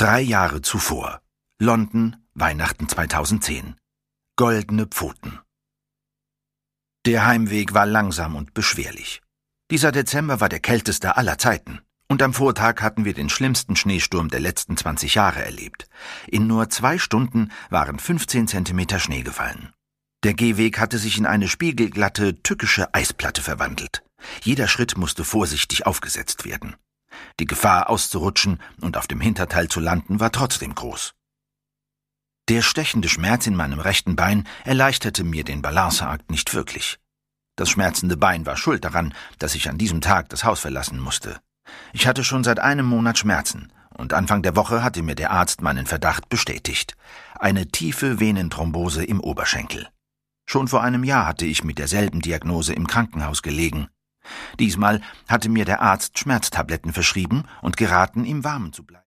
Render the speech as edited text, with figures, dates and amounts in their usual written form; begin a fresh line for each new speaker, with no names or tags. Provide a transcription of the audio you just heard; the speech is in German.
3 Jahre zuvor. London, Weihnachten 2010. Goldene Pfoten. Der Heimweg war langsam und beschwerlich. Dieser Dezember war der kälteste aller Zeiten. Und am Vortag hatten wir den schlimmsten Schneesturm der letzten 20 Jahre erlebt. In nur 2 Stunden waren 15 Zentimeter Schnee gefallen. Der Gehweg hatte sich in eine spiegelglatte, tückische Eisplatte verwandelt. Jeder Schritt musste vorsichtig aufgesetzt werden. Die Gefahr, auszurutschen und auf dem Hinterteil zu landen, war trotzdem groß. Der stechende Schmerz in meinem rechten Bein erleichterte mir den Balanceakt nicht wirklich. Das schmerzende Bein war schuld daran, dass ich an diesem Tag das Haus verlassen musste. Ich hatte schon seit einem Monat Schmerzen, und Anfang der Woche hatte mir der Arzt meinen Verdacht bestätigt: eine tiefe Venenthrombose im Oberschenkel. Schon vor einem Jahr hatte ich mit derselben Diagnose im Krankenhaus gelegen. Diesmal hatte mir der Arzt Schmerztabletten verschrieben und geraten, im Warmen zu bleiben.